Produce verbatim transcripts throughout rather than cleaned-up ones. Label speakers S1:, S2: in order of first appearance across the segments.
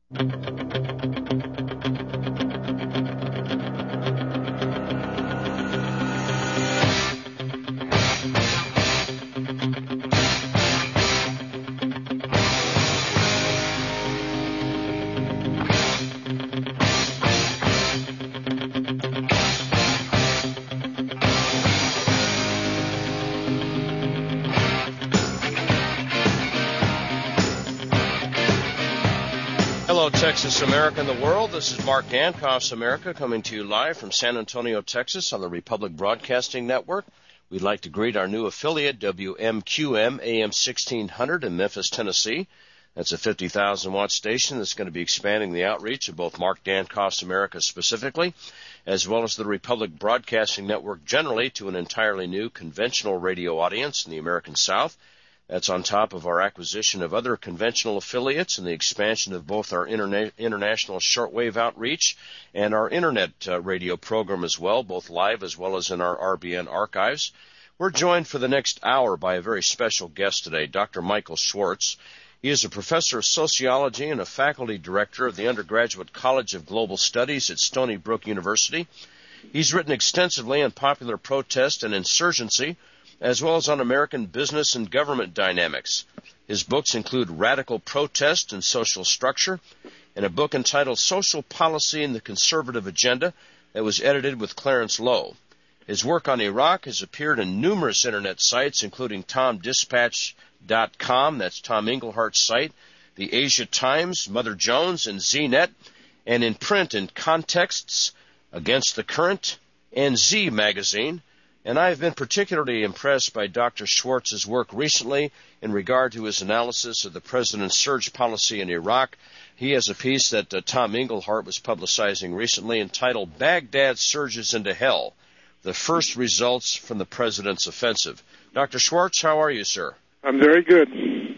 S1: Hello, Texas, America, and the world. This is Mark Dankoff's America coming to you live from San Antonio, Texas on the Republic Broadcasting Network. We'd like to greet our new affiliate, W M Q M A M sixteen hundred in Memphis, Tennessee. That's a fifty thousand watt station that's going to be expanding the outreach of both Mark Dankoff's America specifically, as well as the Republic Broadcasting Network generally to an entirely new conventional radio audience in the American South. That's on top of our acquisition of other conventional affiliates and the expansion of both our interna- international shortwave outreach and our internet uh, radio program as well, both live as well as in our R B N archives. We're joined for the next hour by a very special guest today, Doctor Michael Schwartz. He is a professor of sociology and a faculty director of the Undergraduate College of Global Studies at Stony Brook University. He's written extensively on popular protest and insurgency, as well as on American business and government dynamics. His books include Radical Protest and Social Structure, and a book entitled Social Policy and the Conservative Agenda that was edited with Clarence Lowe. His work on Iraq has appeared in numerous internet sites, including tom dispatch dot com, that's Tom Englehart's site, the Asia Times, Mother Jones, and Z net, and in print in Contexts, Against the Current, and Z Magazine. And I have been particularly impressed by Doctor Schwartz's work recently in regard to his analysis of the president's surge policy in Iraq. He has a piece that uh, Tom Englehart was publicizing recently entitled Baghdad Surges into Hell, the First Results from the President's Offensive. Doctor Schwartz, how are you, sir?
S2: I'm very good.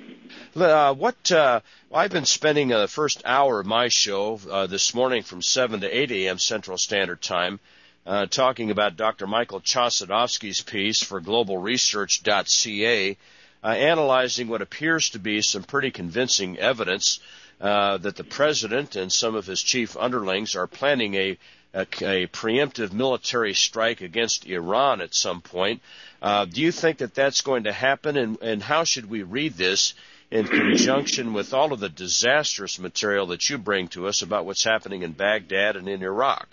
S1: Uh, what uh, I've been spending uh, the first hour of my show uh, this morning from seven to eight a.m. Central Standard Time Uh, talking about Doctor Michael Chossudovsky's piece for global research dot c a, uh, analyzing what appears to be some pretty convincing evidence uh, that the president and some of his chief underlings are planning a, a, a preemptive military strike against Iran at some point. Uh, do you think that that's going to happen, and, and how should we read this in conjunction with all of the disastrous material that you bring to us about what's happening in Baghdad and in Iraq?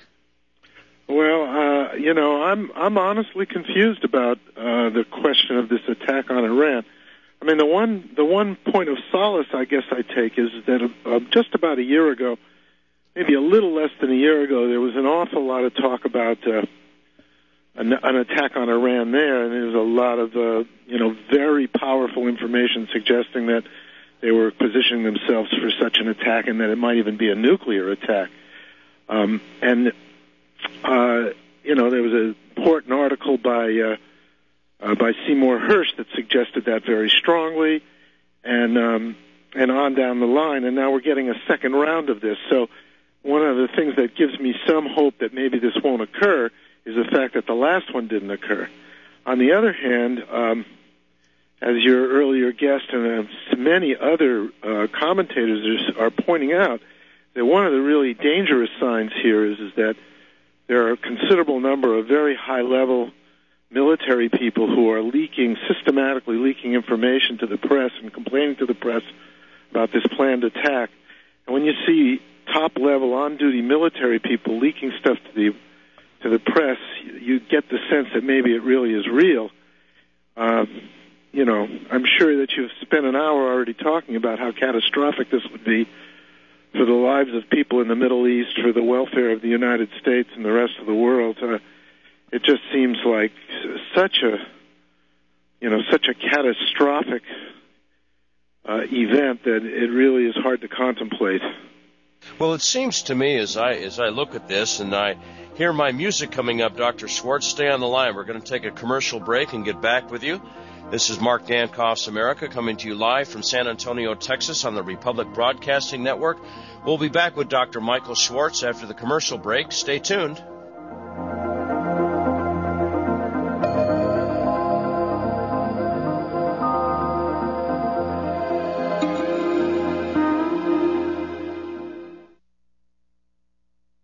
S2: Well, uh, you know, I'm I'm honestly confused about uh, the question of this attack on Iran. I mean, the one the one point of solace I guess I take is that uh, just about a year ago, maybe a little less than a year ago, there was an awful lot of talk about uh, an, an attack on Iran there, and there was a lot of uh, you know very powerful information suggesting that they were positioning themselves for such an attack, and that it might even be a nuclear attack. Um, and Uh, you know, there was an important article by uh, uh, by Seymour Hersh that suggested that very strongly, and um, and on down the line. And now we're getting a second round of this. So one of the things that gives me some hope that maybe this won't occur is the fact that the last one didn't occur. On the other hand, um, as your earlier guest and uh, many other uh, commentators are pointing out, that one of the really dangerous signs here is, is that there are a considerable number of very high-level military people who are leaking, systematically leaking information to the press and complaining to the press about this planned attack. And when you see top-level, on-duty military people leaking stuff to the to the press, you get the sense that maybe it really is real. Uh, you know, I'm sure that you've spent an hour already talking about how catastrophic this would be for the lives of people in the Middle East, for the welfare of the United States and the rest of the world. Uh, it just seems like such a, you know, such a catastrophic uh, event that it really is hard to contemplate.
S1: Well, it seems to me as I as I look at this and I hear my music coming up, Doctor Schwartz, stay on the line. We're going to take a commercial break and get back with you. This is Mark Dankoff's America coming to you live from San Antonio, Texas on the Republic Broadcasting Network. We'll be back with Doctor Michael Schwartz after the commercial break. Stay tuned.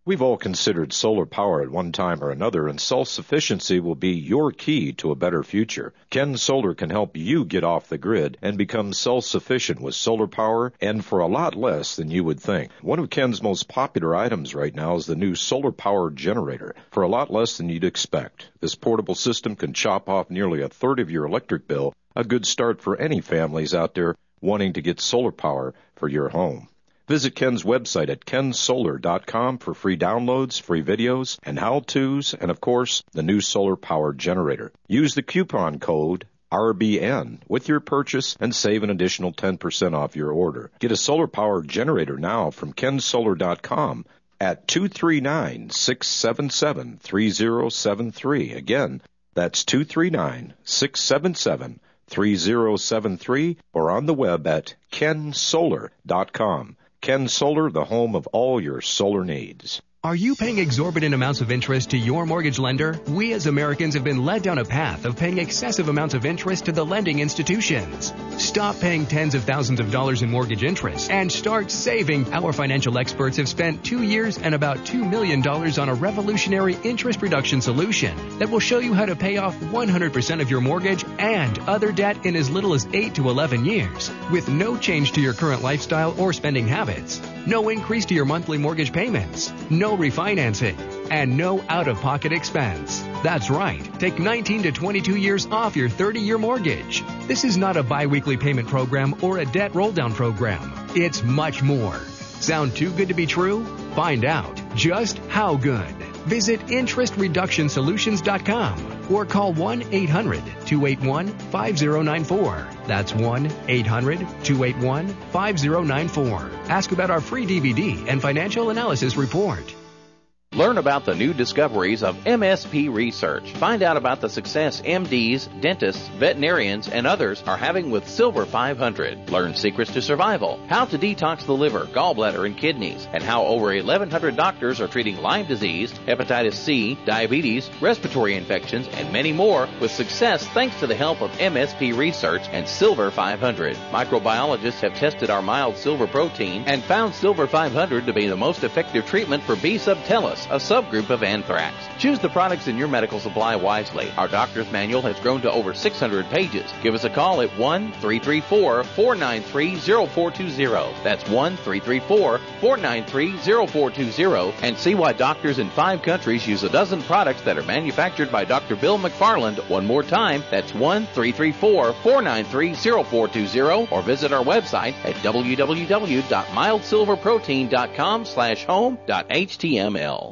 S3: We've all considered solar power at one time or another, and self-sufficiency will be your key to a better future. Ken Solar can help you get off the grid and become self-sufficient with solar power, and for a lot less than you would think. One of Ken's most popular items right now is the new solar power generator, for a lot less than you'd expect. This portable system can chop off nearly a third of your electric bill, a good start for any families out there wanting to get solar power for your home. Visit Ken's website at ken solar dot com for free downloads, free videos, and how-tos, and of course, the new solar power generator. Use the coupon code R B N with your purchase and save an additional ten percent off your order. Get a solar power generator now from ken solar dot com at two three nine, six seven seven, three zero seven three. Again, that's two three nine, six seven seven, three zero seven three, or on the web at ken solar dot com. Ken Solar, the home of all your solar needs.
S4: Are you paying exorbitant amounts of interest to your mortgage lender? We as Americans have been led down a path of paying excessive amounts of interest to the lending institutions. Stop paying tens of thousands of dollars in mortgage interest and start saving. Our financial experts have spent two years and about two million dollars on a revolutionary interest reduction solution that will show you how to pay off one hundred percent of your mortgage and other debt in as little as eight to eleven years with no change to your current lifestyle or spending habits. No increase to your monthly mortgage payments. No refinancing. And no out-of-pocket expense. That's right. Take nineteen to twenty-two years off your thirty-year mortgage. This is not a biweekly payment program or a debt roll-down program. It's much more. Sound too good to be true? Find out just how good. Visit interest reduction solutions dot com or call one eight hundred, two eight one, five zero nine four. That's one eight hundred, two eight one, five zero nine four. Ask about our free D V D and financial analysis report.
S5: Learn about the new discoveries of M S P research. Find out about the success M Ds, dentists, veterinarians, and others are having with Silver five hundred. Learn secrets to survival, how to detox the liver, gallbladder, and kidneys, and how over eleven hundred doctors are treating Lyme disease, hepatitis C, diabetes, respiratory infections, and many more with success thanks to the help of M S P research and Silver five hundred. Microbiologists have tested our mild silver protein and found Silver five hundred to be the most effective treatment for B. subtilis, a subgroup of anthrax. Choose the products in your medical supply wisely. Our doctor's manual has grown to over six hundred pages. Give us a call at one three three four, four nine three, zero four two zero. That's one three three four, four nine three, zero four two zero, and see why doctors in five countries use a dozen products that are manufactured by Doctor Bill McFarland. One more time, that's one three three four, four nine three, zero four two zero, or visit our website at w w w dot mild silver protein dot com slash home dot h t m l.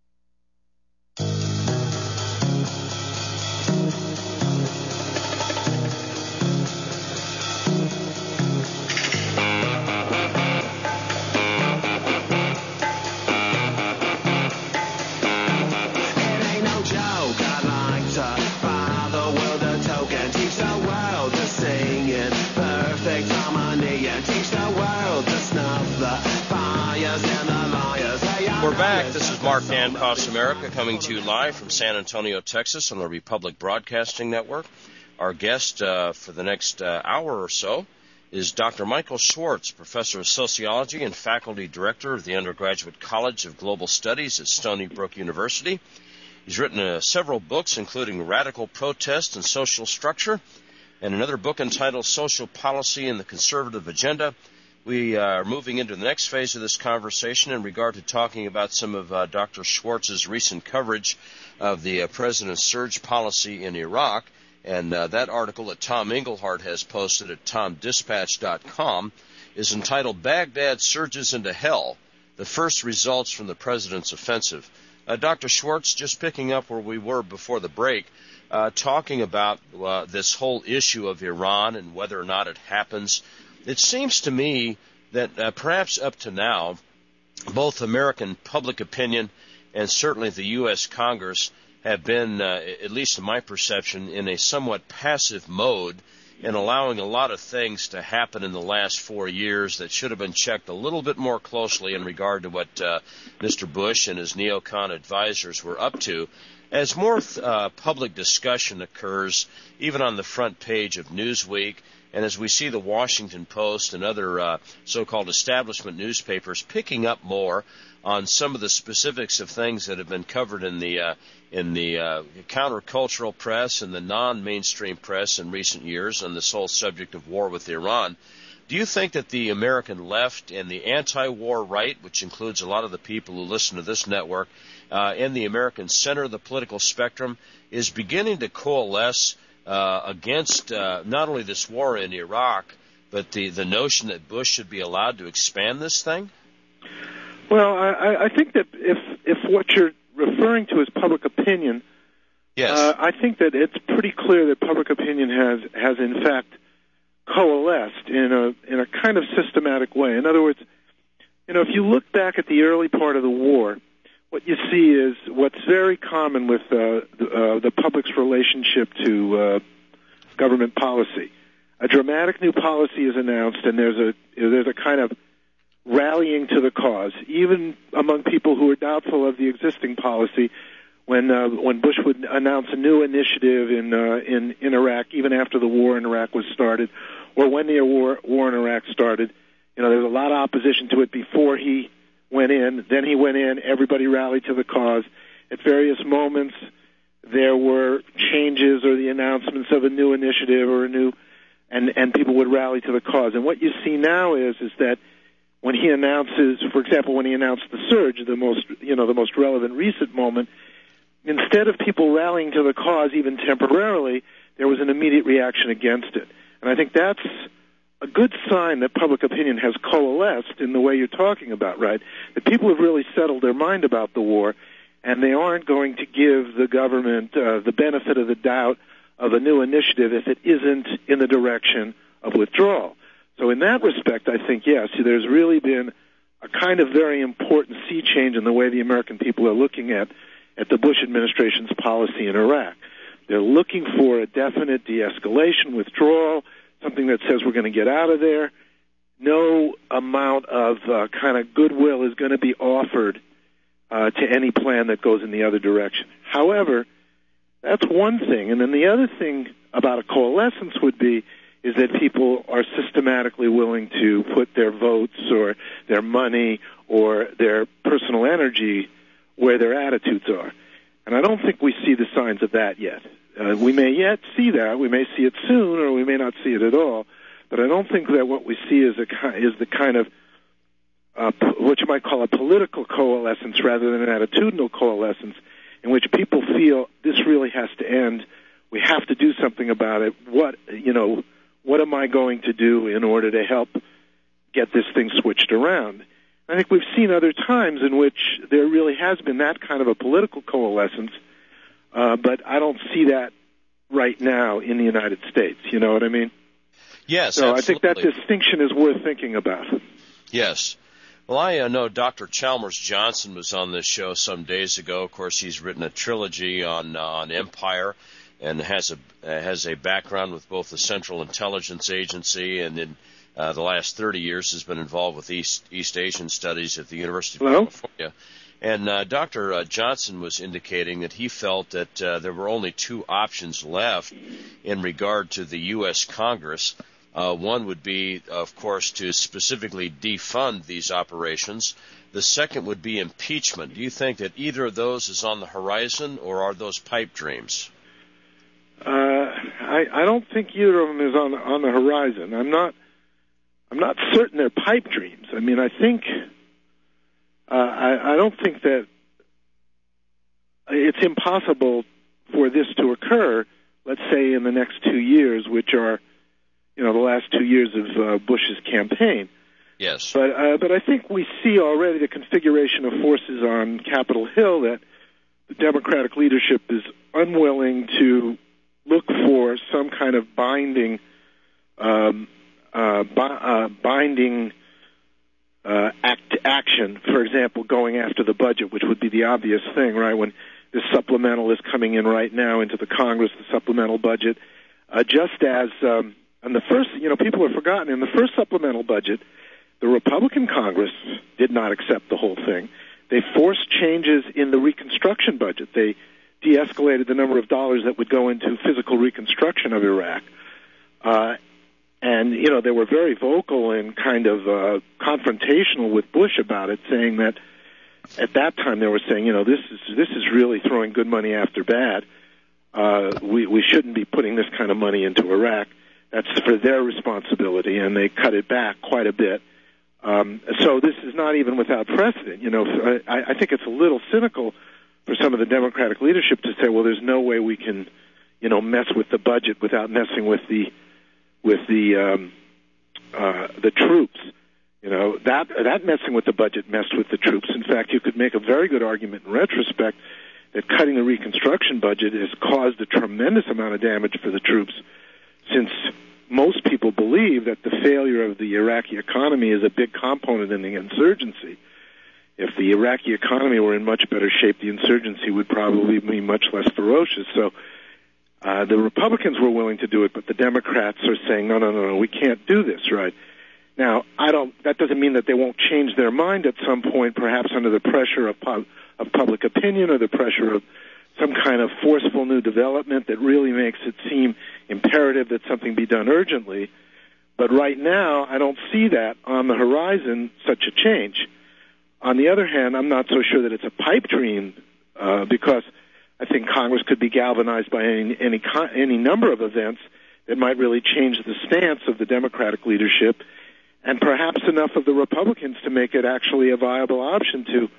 S1: We're back. This is Mark Dan, Cost America, coming to you live from San Antonio, Texas, on the Republic Broadcasting Network. Our guest uh, for the next uh, hour or so is Doctor Michael Schwartz, Professor of Sociology and Faculty Director of the Undergraduate College of Global Studies at Stony Brook University. He's written uh, several books, including Radical Protest and Social Structure, and another book entitled Social Policy and the Conservative Agenda. We are moving into the next phase of this conversation in regard to talking about some of uh, Doctor Schwartz's recent coverage of the uh, president's surge policy in Iraq. And uh, that article that Tom Engelhardt has posted at tom dispatch dot com is entitled Baghdad Surges into Hell, the First Results from the President's Offensive. Uh, Doctor Schwartz, just picking up where we were before the break, uh, talking about uh, this whole issue of Iran and whether or not it happens. It seems to me that uh, perhaps up to now, both American public opinion and certainly the U S Congress have been, uh, at least in my perception, in a somewhat passive mode in allowing a lot of things to happen in the last four years that should have been checked a little bit more closely in regard to what uh, Mister Bush and his neocon advisors were up to. As more uh, public discussion occurs, even on the front page of Newsweek, And as we see the Washington Post and other uh, so-called establishment newspapers picking up more on some of the specifics of things that have been covered in the uh, in the uh, countercultural press and the non-mainstream press in recent years on this whole subject of war with Iran, do you think that the American left and the anti-war right, which includes a lot of the people who listen to this network, uh, and the American center of the political spectrum, is beginning to coalesce uh, against uh, not only this war in Iraq, but the, the notion that Bush should be allowed to expand this thing?
S2: Well, I, I think that if if what you're referring to is public opinion,
S1: yes,
S2: uh, I think that it's pretty clear that public opinion has has in fact coalesced in a in a kind of systematic way. In other words, you know, if you look back at the early part of the war, what you see is what's very common with uh, the, uh, the public's relationship to uh, government policy. A dramatic new policy is announced, and there's a there's a kind of rallying to the cause, even among people who are doubtful of the existing policy. When uh, when Bush would announce a new initiative in uh, in in Iraq, even after the war in Iraq was started, or when the war war in Iraq started, you know, there was a lot of opposition to it before he went in. Then he went in. Everybody rallied to the cause. At various moments, there were changes or the announcements of a new initiative or a new, and and people would rally to the cause. And what you see now is is that when he announces, for example, when he announced the surge, the most you know the most relevant recent moment, instead of people rallying to the cause even temporarily, there was an immediate reaction against it. And I think that's a good sign that public opinion has coalesced in the way you're talking about, right? That people have really settled their mind about the war, and they aren't going to give the government uh, the benefit of the doubt of a new initiative if it isn't in the direction of withdrawal. So in that respect, I think, yes, there's really been a kind of very important sea change in the way the American people are looking at, at the Bush administration's policy in Iraq. They're looking for a definite de-escalation, withdrawal, something that says we're going to get out of there. No amount of uh, kind of goodwill is going to be offered uh, to any plan that goes in the other direction. However, that's one thing. And then the other thing about a coalescence would be is that people are systematically willing to put their votes or their money or their personal energy where their attitudes are. And I don't think we see the signs of that yet. Uh, we may yet see that. We may see it soon, or we may not see it at all. But I don't think that what we see is, a, is the kind of uh, what you might call a political coalescence rather than an attitudinal coalescence in which people feel this really has to end. We have to do something about it. What, you know, what am I going to do in order to help get this thing switched around? I think we've seen other times in which there really has been that kind of a political coalescence, uh, but I don't see that right now in the United States. You know what I mean?
S1: Yes,
S2: so
S1: absolutely.
S2: I think that distinction is worth thinking about.
S1: Yes. Well, I uh, know Doctor Chalmers Johnson was on this show some days ago. Of course, he's written a trilogy on uh, on empire and has a uh, has a background with both the Central Intelligence Agency and in uh, the last thirty years has been involved with East East Asian Studies at the University of
S2: Hello?
S1: California. And uh, Doctor Uh, Johnson was indicating that he felt that uh, there were only two options left in regard to the U S Congress. Uh, one would be, of course, to specifically defund these operations. The second would be impeachment. Do you think that either of those is on the horizon, or are those pipe dreams?
S2: Uh, I, I don't think either of them is on on the horizon. I'm not. I'm not certain they're pipe dreams. I mean, I think. Uh, I, I don't think that it's impossible for this to occur. Let's say in the next two years, which are, you know, the last two years of uh, Bush's campaign.
S1: Yes.
S2: But uh, but I think we see already the configuration of forces on Capitol Hill that the Democratic leadership is unwilling to look for some kind of binding, um, uh, bi- uh, binding uh, act action. For example, going after the budget, which would be the obvious thing, right? When this supplemental is coming in right now into the Congress, the supplemental budget, uh, just as um, in the first, you know, people have forgotten in the first supplemental budget, the Republican Congress did not accept the whole thing. They forced changes in the reconstruction budget. They de-escalated the number of dollars that would go into physical reconstruction of Iraq. Uh, and, you know, they were very vocal and kind of uh, confrontational with Bush about it, saying that at that time they were saying, you know, this is this is really throwing good money after bad. Uh, we, we shouldn't be putting this kind of money into Iraq. That's for their responsibility, and they cut it back quite a bit. Um, so this is not even without precedent. You know, I, I think it's a little cynical for some of the Democratic leadership to say, well, there's no way we can, you know, mess with the budget without messing with the with the um, uh, the troops. You know, that that messing with the budget messed with the troops. In fact, you could make a very good argument in retrospect that cutting the reconstruction budget has caused a tremendous amount of damage for the troops, since most people believe that the failure of the Iraqi economy is a big component in the insurgency. If the Iraqi economy were in much better shape, the insurgency would probably be much less ferocious. So uh, the Republicans were willing to do it, but the Democrats are saying, no, no, no, no, we can't do this, right? Now, I don't. That doesn't mean that they won't change their mind at some point, perhaps under the pressure of, pub, of public opinion or the pressure of some kind of forceful new development that really makes it seem imperative that something be done urgently. But right now, I don't see that on the horizon, such a change. On the other hand, I'm not so sure that it's a pipe dream, uh, because I think Congress could be galvanized by any, any any number of events that might really change the stance of the Democratic leadership, and perhaps enough of the Republicans to make it actually a viable option to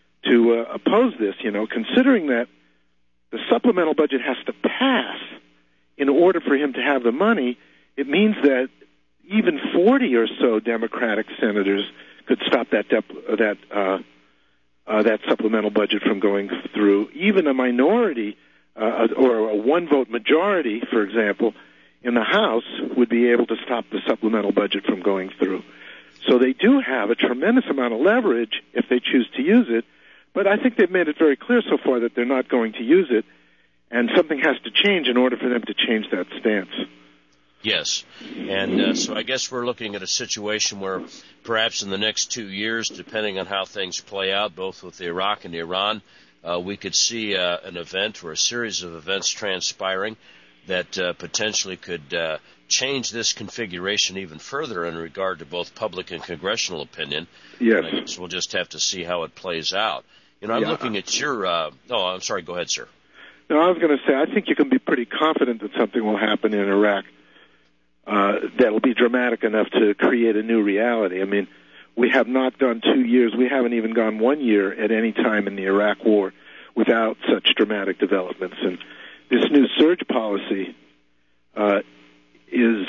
S2: to uh, oppose this. You know, considering that the supplemental budget has to pass in order for him to have the money, it means that even forty or so Democratic senators could stop that dep- that uh, uh, that supplemental budget from going through. Even a minority uh, or a one-vote majority, for example, in the House would be able to stop the supplemental budget from going through. So they do have a tremendous amount of leverage if they choose to use it, but I think they've made it very clear so far that they're not going to use it, and something has to change in order for them to change that stance.
S1: Yes, and uh, so I guess we're looking at a situation where perhaps in the next two years, depending on how things play out, both with Iraq and Iran, uh, we could see uh, an event or a series of events transpiring that uh, potentially could uh, change this configuration even further in regard to both public and congressional opinion.
S2: Yes.
S1: And I guess we'll just have to see how it plays out. You know, I'm
S2: yeah.
S1: looking at your uh, – oh, I'm sorry. Go ahead, sir.
S2: No, I was going to say, I think you can be pretty confident that something will happen in Iraq uh, that will be dramatic enough to create a new reality. I mean, we have not done two years. We haven't even gone one year at any time in the Iraq war without such dramatic developments. And this new surge policy uh, is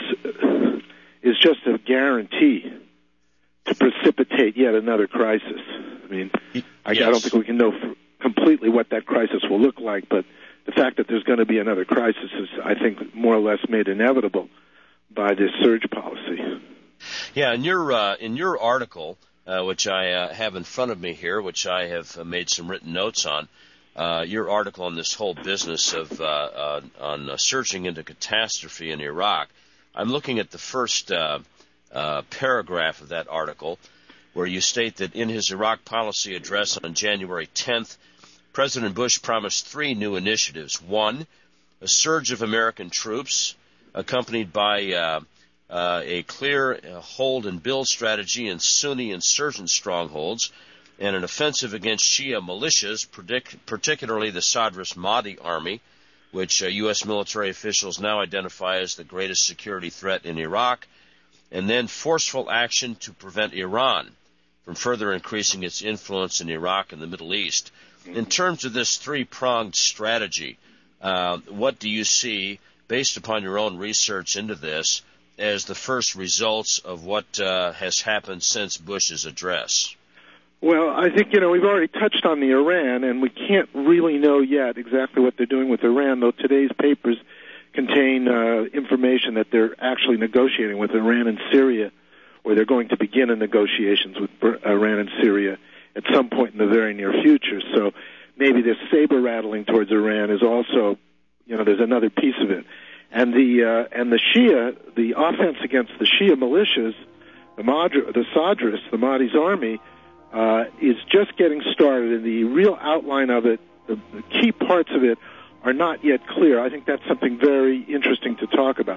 S2: is just a guarantee to precipitate yet another crisis. I mean, yes. I, I don't think we can know f- completely what that crisis will look like, but the fact that there's going to be another crisis is, I think, more or less made inevitable by this surge policy.
S1: Yeah, in your uh, in your article, uh, which I uh, have in front of me here, which I have uh, made some written notes on, uh, your article on this whole business of uh, uh, on uh, surging into catastrophe in Iraq, I'm looking at the first uh, uh, paragraph of that article, where you state that in his Iraq policy address on January tenth, President Bush promised three new initiatives. One, a surge of American troops, accompanied by uh, uh, a clear uh, hold and build strategy in Sunni insurgent strongholds, and an offensive against Shia militias, predict, particularly the Sadr's Mahdi army, which uh, U S military officials now identify as the greatest security threat in Iraq, and then forceful action to prevent Iran from further increasing its influence in Iraq and the Middle East. In terms of this three-pronged strategy, uh, what do you see, based upon your own research into this, as the first results of what uh, has happened since Bush's address?
S2: Well, I think, you know, we've already touched on the Iran, and we can't really know yet exactly what they're doing with Iran, though today's papers contain uh, information that they're actually negotiating with Iran and Syria, or they're going to begin in negotiations with Iran and Syria at some point in the very near future. So maybe this saber-rattling towards Iran is also, you know, there's another piece of it. And the uh, and the Shia, the offense against the Shia militias, the Madr- the Sadr's, the Mahdi's army, uh, is just getting started, and the real outline of it, the, the key parts of it, are not yet clear. I think that's something very interesting to talk about.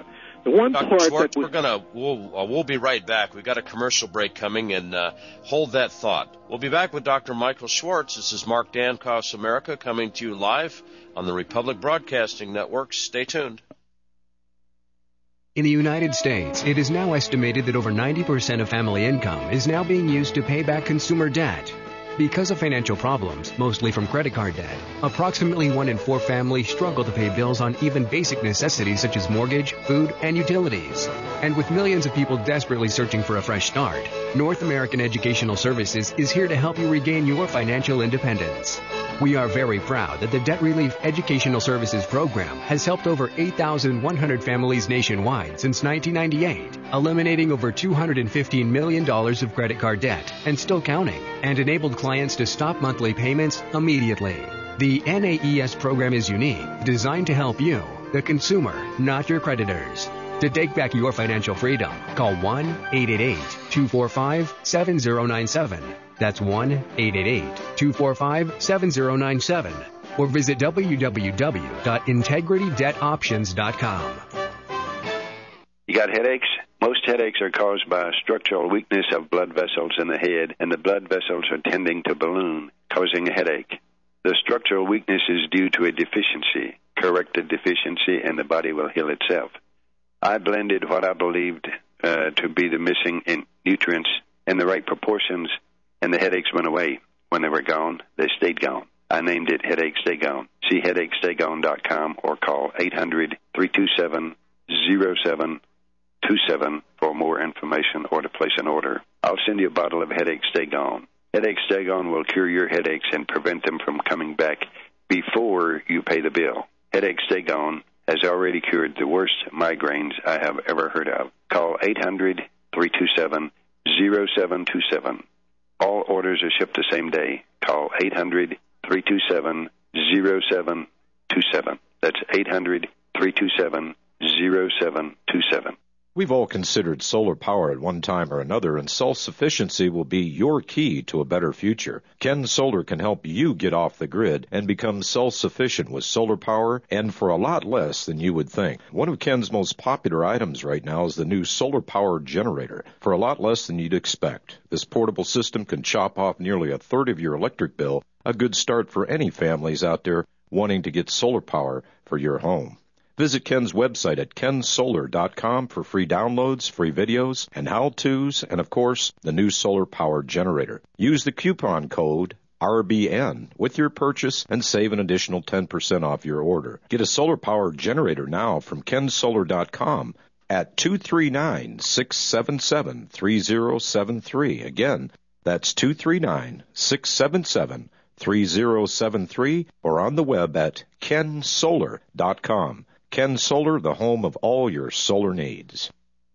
S2: The one
S1: Doctor
S2: part
S1: Schwartz,
S2: that we,
S1: we're gonna we'll uh, we'll be right back. We've got a commercial break coming, and uh, hold that thought. We'll be back with Doctor Michael Schwartz. This is Mark Dankoff's America coming to you live on the Republic Broadcasting Network. Stay tuned.
S4: In the United States, it is now estimated that over ninety percent of family income is now being used to pay back consumer debt. Because of financial problems, mostly from credit card debt, approximately one in four families struggle to pay bills on even basic necessities such as mortgage, food, and utilities. And with millions of people desperately searching for a fresh start, North American Educational Services is here to help you regain your financial independence. We are very proud that the Debt Relief Educational Services Program has helped over eight thousand one hundred families nationwide since nineteen ninety-eight, eliminating over two hundred fifteen million dollars of credit card debt and still counting, and enabled clients to stop monthly payments immediately. The N A E S program is unique, designed to help you, the consumer, not your creditors. To take back your financial freedom, call one eight eight eight, two four five, seven zero nine seven. That's one eight eight eight, two four five, seven zero nine seven. Or visit w w w dot integrity debt options dot com.
S6: You got headaches? Most headaches are caused by a structural weakness of blood vessels in the head, and the blood vessels are tending to balloon, causing a headache. The structural weakness is due to a deficiency. Correct the deficiency, and the body will heal itself. I blended what I believed uh, to be the missing in nutrients in the right proportions, and the headaches went away. When they were gone, they stayed gone. I named it Headache Stay Gone. See headache stay gone dot com or call eight hundred, three two seven, zero seven two seven for more information or to place an order. I'll send you a bottle of Headache Stay Gone. Headache Stay Gone will cure your headaches and prevent them from coming back before you pay the bill. Headache Stay Gone has already cured the worst migraines I have ever heard of. Call eight hundred, three two seven, zero seven two seven. All orders are shipped the same day. Call eight hundred, three two seven, zero seven two seven. That's eight hundred, three two seven, zero seven two seven.
S3: We've all considered solar power at one time or another, and self-sufficiency will be your key to a better future. Ken Solar can help you get off the grid and become self-sufficient with solar power, and for a lot less than you would think. One of Ken's most popular items right now is the new solar power generator, for a lot less than you'd expect. This portable system can chop off nearly a third of your electric bill, a good start for any families out there wanting to get solar power for your home. Visit Ken's website at ken solar dot com for free downloads, free videos, and how-tos, and of course, the new solar power generator. Use the coupon code R B N with your purchase and save an additional ten percent off your order. Get a solar power generator now from ken solar dot com at two three nine, six seven seven, three zero seven three. Again, that's two three nine, six seven seven, three zero seven three, or on the web at ken solar dot com. Ken Solar, the home of all your solar needs.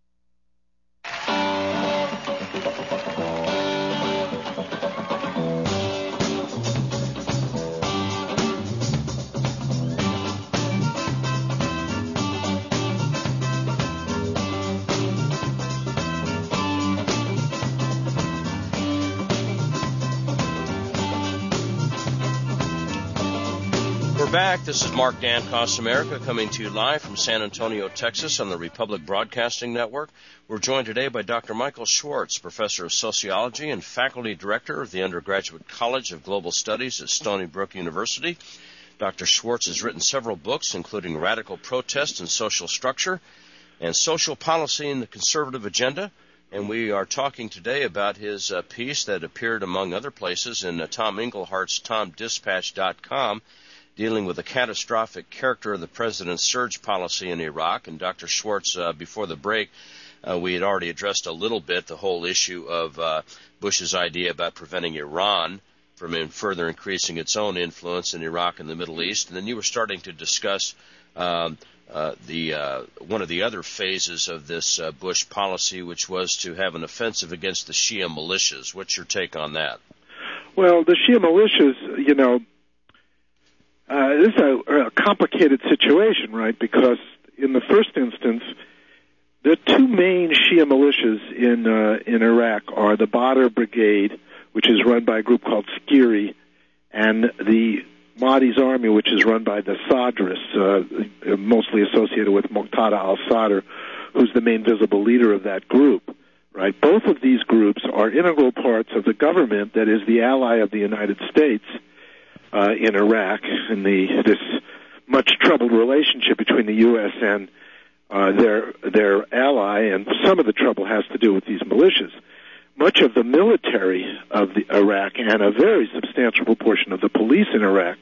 S1: Back. This is Mark Dankoff's America coming to you live from San Antonio, Texas on the Republic Broadcasting Network. We're joined today by Doctor Michael Schwartz, Professor of Sociology and Faculty Director of the Undergraduate College of Global Studies at Stony Brook University. Doctor Schwartz has written several books, including Radical Protest and Social Structure and Social Policy in the Conservative Agenda. And we are talking today about his uh, piece that appeared, among other places, in uh, Tom Englehart's tom dispatch dot com, dealing with the catastrophic character of the president's surge policy in Iraq. And Doctor Schwartz, uh, before the break, uh, we had already addressed a little bit the whole issue of uh, Bush's idea about preventing Iran from in further increasing its own influence in Iraq and the Middle East. And then you were starting to discuss um, uh, the uh, one of the other phases of this uh, Bush policy, which was to have an offensive against the Shia militias. What's your take on that?
S2: Well, the Shia militias, you know, Uh, this is a, a complicated situation, right? Because in the first instance, the two main Shia militias in uh, in Iraq are the Badr Brigade, which is run by a group called Skiri, and the Mahdi's Army, which is run by the Sadrists, uh, mostly associated with Muqtada al-Sadr, who's the main visible leader of that group, right? Both of these groups are integral parts of the government that is the ally of the United States uh, in Iraq, and the this much troubled relationship between the U S and uh, their their ally, and some of the trouble has to do with these militias. Much of the military of the Iraq and a very substantial proportion of the police in Iraq,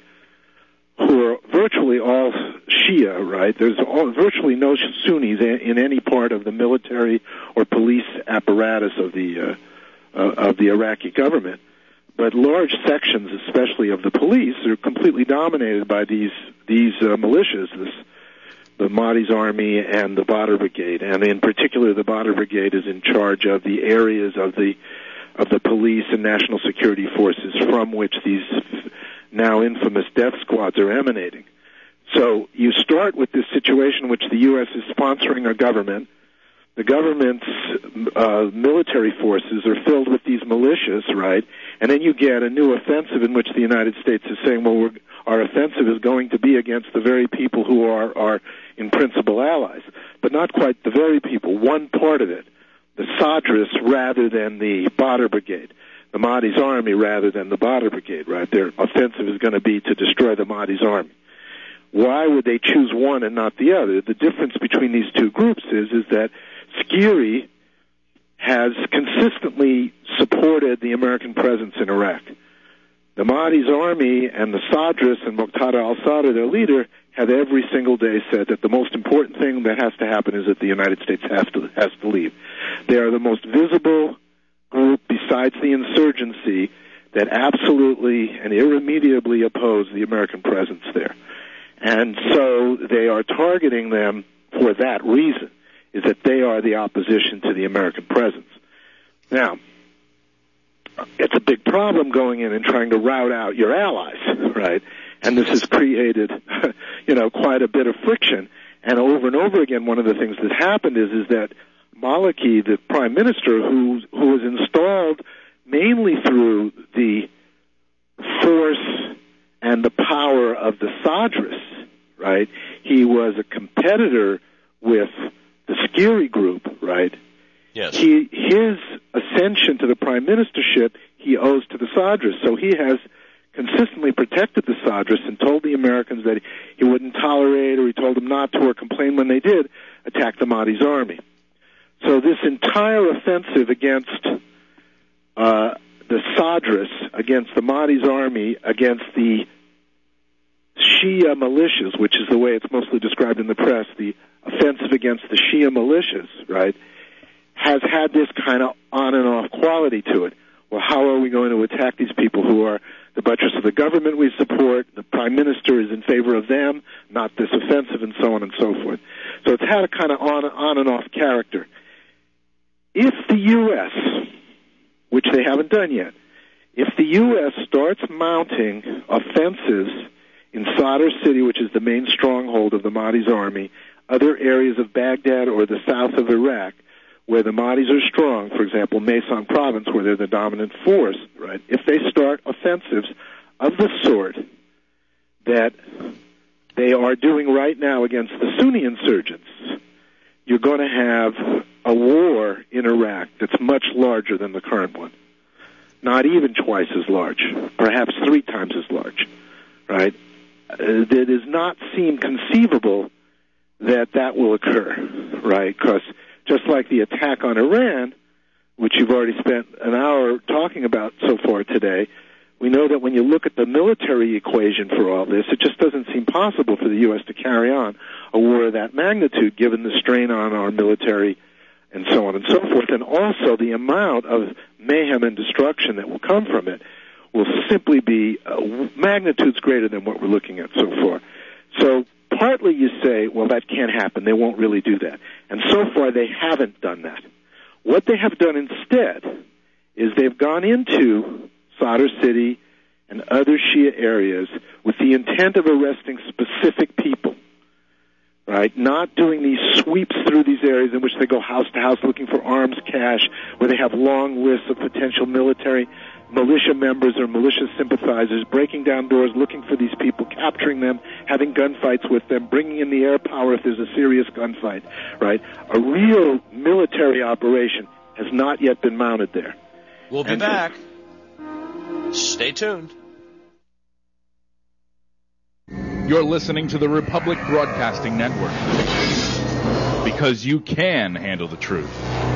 S2: who are virtually all Shia, right? There's all, virtually no Sunnis in any part of the military or police apparatus of the uh, uh, of the Iraqi government. But large sections, especially of the police, are completely dominated by these these uh, militias, this, the Mahdi's Army and the Badr Brigade, and in particular, the Badr Brigade is in charge of the areas of the of the police and national security forces from which these now infamous death squads are emanating. So you start with this situation in which the U S is sponsoring a government. The government's uh, military forces are filled with these militias, right? And then you get a new offensive in which the United States is saying, well, we're, our offensive is going to be against the very people who are, are in principle allies. But not quite the very people, one part of it, the Sadris rather than the Badr Brigade, the Mahdi's army rather than the Badr Brigade, right? Their offensive is going to be to destroy the Mahdi's army. Why would they choose one and not the other? The difference between these two groups is, is that Sciri has consistently supported the American presence in Iraq. The Mahdi's army and the Sadris and Muqtada al-Sadr, their leader, have every single day said that the most important thing that has to happen is that the United States has to, has to leave. They are the most visible group besides the insurgency that absolutely and irremediably oppose the American presence there. And so they are targeting them for that reason, is that they are the opposition to the American presence. Now, it's a big problem going in and trying to rout out your allies, right? And this has created, you know, quite a bit of friction. And over and over again, one of the things that happened is, is that Maliki, the prime minister, who, who was installed mainly through the force and the power of the Sadris, right? He was a competitor with the Sciri group, right?
S1: Yes.
S2: He, his ascension to the prime ministership he owes to the Sadris. So he has consistently protected the Sadris and told the Americans that he wouldn't tolerate, or he told them not to, or complain when they did, attack the Mahdi's army. So this entire offensive against uh, the Sadris, against the Mahdi's army, against the Shia militias, which is the way it's mostly described in the press, the offensive against the Shia militias, right, has had this kind of on and off quality to it. Well, how are we going to attack these people who are the buttress of the government we support? The prime minister is in favor of them, not this offensive, and so on and so forth. So it's had a kind of on, on and off character. If the U S, which they haven't done yet, if the U S starts mounting offensives in Sadr City, which is the main stronghold of the Mahdi's army, other areas of Baghdad or the south of Iraq, where the Mahdi's are strong, for example, Maysan province, where they're the dominant force, right? If they start offensives of the sort that they are doing right now against the Sunni insurgents, you're going to have a war in Iraq that's much larger than the current one. Not even twice as large, perhaps three times as large, right? It does not seem conceivable that that will occur, right? Because just like the attack on Iran, which you've already spent an hour talking about so far today, we know that when you look at the military equation for all this, it just doesn't seem possible for the U S to carry on a war of that magnitude, given the strain on our military and so on and so forth, and also the amount of mayhem and destruction that will come from it will simply be uh, magnitudes greater than what we're looking at so far. So partly you say, well, that can't happen. They won't really do that. And so far they haven't done that. What they have done instead is they've gone into Sadr City and other Shia areas with the intent of arresting specific people, right? Not doing these sweeps through these areas in which they go house to house looking for arms cache, where they have long lists of potential military militia members or militia sympathizers, breaking down doors, looking for these people, capturing them, having gunfights with them, bringing in the air power if there's a serious gunfight, right? A real military operation has not yet been mounted there.
S1: We'll be
S2: and
S1: back. Stay tuned.
S7: You're listening to the Republic Broadcasting Network, because you can handle the truth.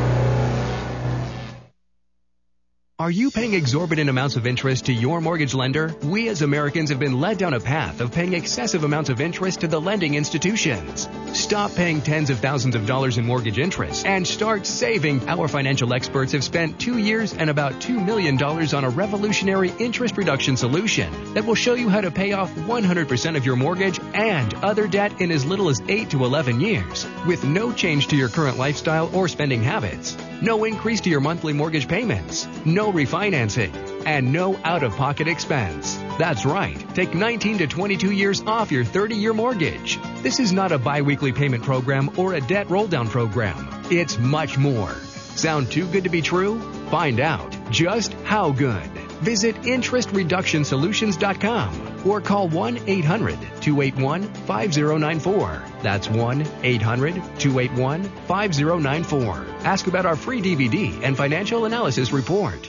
S4: Are you paying exorbitant amounts of interest to your mortgage lender? We as Americans have been led down a path of paying excessive amounts of interest to the lending institutions. Stop paying tens of thousands of dollars in mortgage interest and start saving. Our financial experts have spent two years and about two million dollars on a revolutionary interest reduction solution that will show you how to pay off one hundred percent of your mortgage and other debt in as little as eight to eleven years, with no change to your current lifestyle or spending habits, no increase to your monthly mortgage payments, no refinancing, and no out-of-pocket expense. That's right. Take nineteen to twenty-two years off your thirty-year mortgage. This is not a bi-weekly payment program or a debt roll-down program. It's much more. Sound too good to be true? Find out just how good. Visit interest reduction solutions dot com or call one eight hundred two eight one five zero nine four. That's one eight hundred two eight one five zero nine four. Ask about our free D V D and financial analysis report.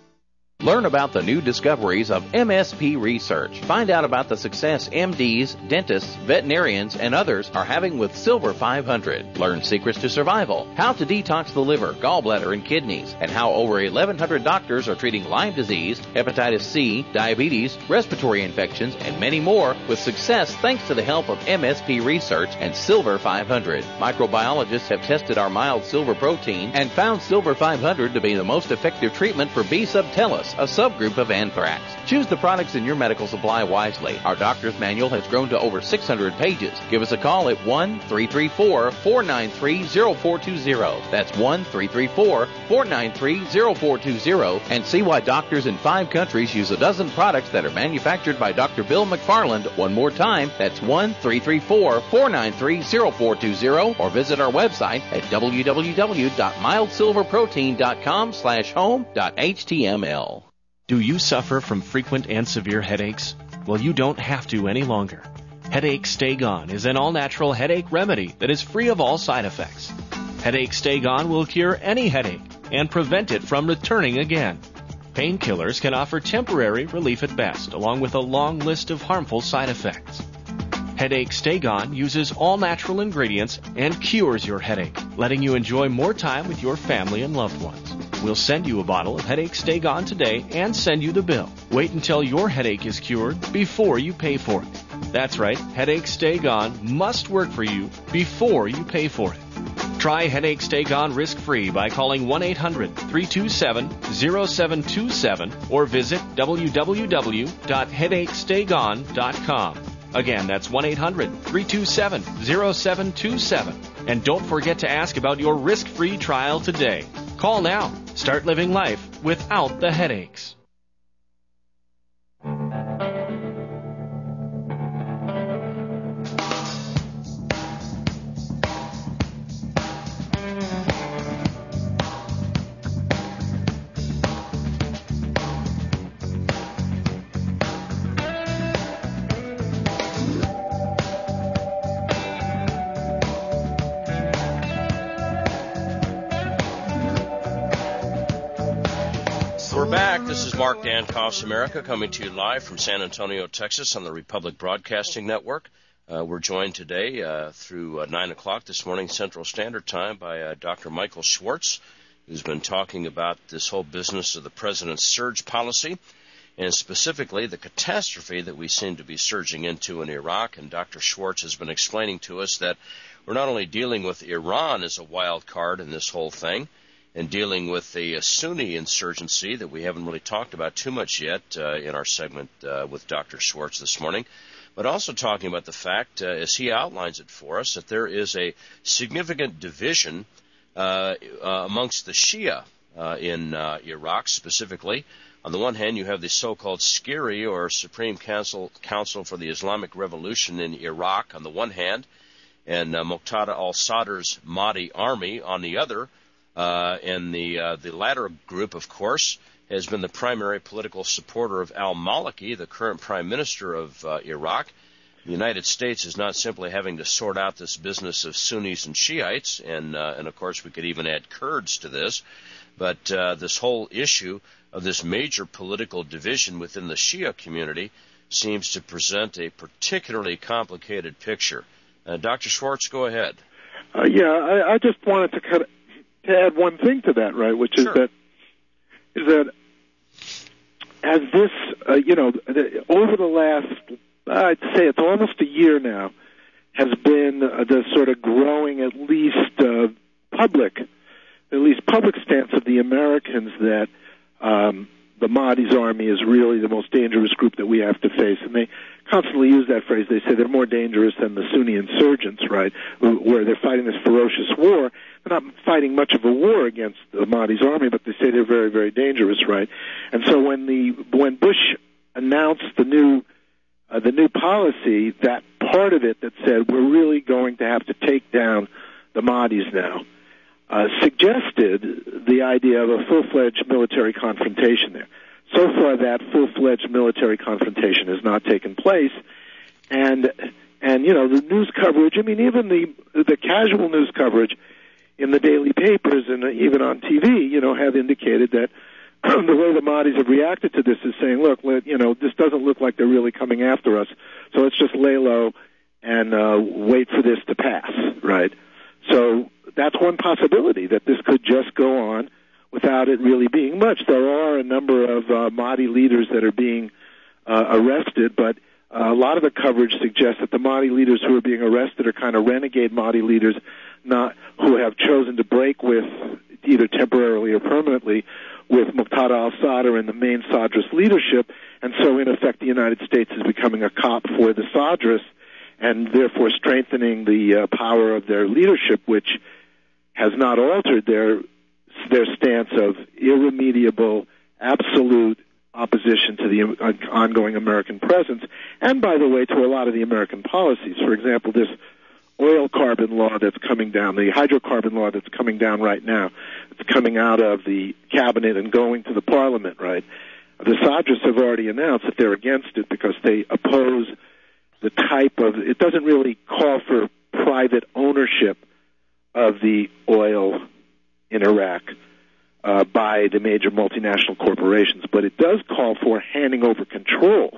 S5: Learn about the new discoveries of M S P research. Find out about the success M Ds, dentists, veterinarians, and others are having with Silver five hundred. Learn secrets to survival, how to detox the liver, gallbladder, and kidneys, and how over eleven hundred doctors are treating Lyme disease, hepatitis C, diabetes, respiratory infections, and many more with success thanks to the help of M S P research and Silver five hundred. Microbiologists have tested our mild silver protein and found Silver five hundred to be the most effective treatment for B. subtilis, a subgroup of anthrax. Choose the products in your medical supply wisely. Our doctor's manual has grown to over six hundred pages. Give us a call at one three three four four nine three zero four two zero. That's one three three four four nine three zero four two zero and see why doctors in five countries use a dozen products that are manufactured by Doctor Bill McFarland. One more time, that's one three three four four nine three zero four two zero or visit our website at w w w dot mild silver protein dot com slash home dot h t m l.
S8: Do you suffer from frequent and severe headaches? Well, you don't have to any longer. Headache Stay Gone is an all-natural headache remedy that is free of all side effects. Headache Stay Gone will cure any headache and prevent it from returning again. Painkillers can offer temporary relief at best, along with a long list of harmful side effects. Headache Stay Gone uses all-natural ingredients and cures your headache, letting you enjoy more time with your family and loved ones. We'll send you a bottle of Headache Stay Gone today and send you the bill. Wait until your headache is cured before you pay for it. That's right, Headache Stay Gone must work for you before you pay for it. Try Headache Stay Gone risk-free by calling one eight hundred three two seven zero seven two seven or visit w w w dot headache stay gone dot com. Again, that's one eight hundred three two seven zero seven two seven. And don't forget to ask about your risk-free trial today. Call now. Start living life without the headaches.
S1: We're back. This is Mark Dankoff's America, coming to you live from San Antonio, Texas on the Republic Broadcasting Network. Uh, we're joined today uh, through uh, nine o'clock this morning Central Standard Time by uh, Doctor Michael Schwartz, who's been talking about this whole business of the president's surge policy and specifically the catastrophe that we seem to be surging into in Iraq. And Doctor Schwartz has been explaining to us that we're not only dealing with Iran as a wild card in this whole thing, and dealing with the uh, Sunni insurgency that we haven't really talked about too much yet uh, in our segment uh, with Doctor Schwartz this morning, but also talking about the fact, uh, as he outlines it for us, that there is a significant division uh, uh, amongst the Shia uh, in uh, Iraq specifically. On the one hand, you have the so-called SCIRI, or Supreme Council, Council for the Islamic Revolution in Iraq, on the one hand, and uh, Muqtada al-Sadr's Mahdi army on the other. Uh, and the uh, the latter group, of course, has been the primary political supporter of al-Maliki, the current prime minister of uh, Iraq. The United States is not simply having to sort out this business of Sunnis and Shiites, and, uh, and of course we could even add Kurds to this, but uh, this whole issue of this major political division within the Shia community seems to present a particularly complicated picture. Uh, Doctor Schwartz, go ahead.
S2: Uh, yeah, I, I just wanted to kind of to add one thing to that, right, which is
S1: sure.
S2: that is that as this, uh, you know, the, over the last, I'd say it's almost a year now, has been uh, the sort of growing, at least uh, public, at least public stance of the Americans that um, the Mahdi's army is really the most dangerous group that we have to face. And they constantly use that phrase. They say they're more dangerous than the Sunni insurgents, right, where they're fighting this ferocious war. They're not fighting much of a war against the Mahdi's army, but they say they're very, very dangerous, right? And so when the when Bush announced the new uh, the new policy, that part of it that said we're really going to have to take down the Mahdi's now, Uh, suggested the idea of a full-fledged military confrontation there. So far, that full-fledged military confrontation has not taken place, and and you know the news coverage. I mean, even the the casual news coverage in the daily papers and even on T V, you know, have indicated that the way the Mahdi's have reacted to this is saying, look, let, you know, this doesn't look like they're really coming after us, so let's just lay low and uh, wait for this to pass, right? So that's one possibility, that this could just go on without it really being much. There are a number of uh, Mahdi leaders that are being uh, arrested, but uh, a lot of the coverage suggests that the Mahdi leaders who are being arrested are kind of renegade Mahdi leaders, not who have chosen to break with, either temporarily or permanently, with Muqtada al-Sadr and the main Sadrist leadership, and so in effect the United States is becoming a cop for the Sadrists and therefore strengthening the uh, power of their leadership, which has not altered their their stance of irremediable, absolute opposition to the uh, ongoing American presence, and, by the way, to a lot of the American policies. For example, this oil carbon law that's coming down, the hydrocarbon law that's coming down right now, it's coming out of the cabinet and going to the parliament, right? The Sadrists have already announced that they're against it because they oppose the type of, it doesn't really call for private ownership of the oil in Iraq uh, by the major multinational corporations, but it does call for handing over control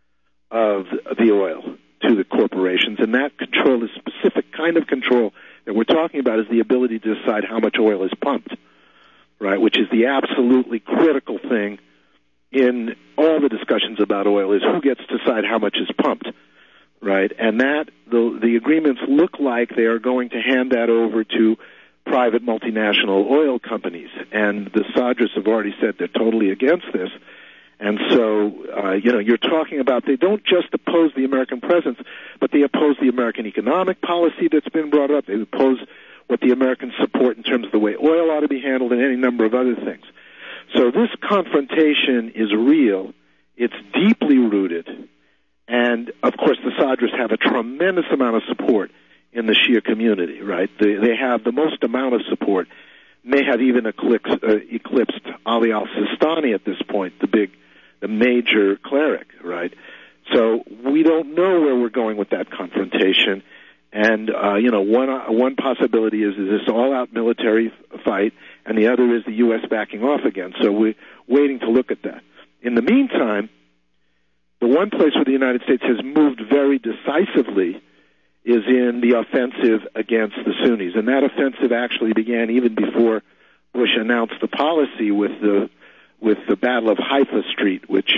S2: of the oil to the corporations, and that control is specific kind of control that we're talking about is the ability to decide how much oil is pumped, right, which is the absolutely critical thing in all the discussions about oil is who gets to decide how much is pumped. Right, and that the the agreements look like they are going to hand that over to private multinational oil companies, and the Sadrists have already said they're totally against this. And so, uh, you know, you're talking about they don't just oppose the American presence, but they oppose the American economic policy that's been brought up. They oppose what the Americans support in terms of the way oil ought to be handled and any number of other things. So this confrontation is real. It's deeply rooted. And, of course, the Sadrists have a tremendous amount of support in the Shia community, right? They, they have the most amount of support, may have even eclipsed, uh, eclipsed Ali al-Sistani at this point, the big, the major cleric, right? So we don't know where we're going with that confrontation. And, uh, you know, one, uh, one possibility is, is this all-out military fight, and the other is the U S backing off again. So we're waiting to look at that. In the meantime, the one place where the United States has moved very decisively is in the offensive against the Sunnis. And that offensive actually began even before Bush announced the policy with the with the Battle of Haifa Street, which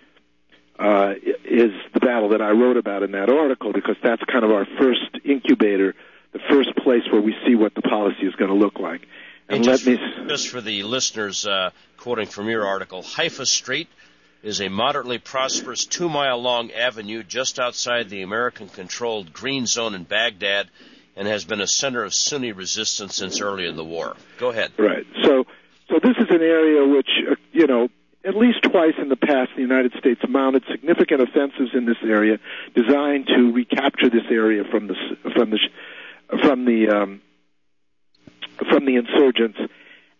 S2: uh, is the battle that I wrote about in that article, because that's kind of our first incubator, the first place where we see what the policy is going to look like. And,
S1: and
S2: let
S1: just,
S2: me
S1: just for the listeners, uh, quoting from your article, Haifa Street is a moderately prosperous two-mile-long avenue just outside the American-controlled Green Zone in Baghdad and has been a center of Sunni resistance since early in the war. Go ahead.
S2: Right. So so this is an area which, uh, you know, at least twice in the past the United States mounted significant offensives in this area designed to recapture this area from the from the from the um, from the insurgents.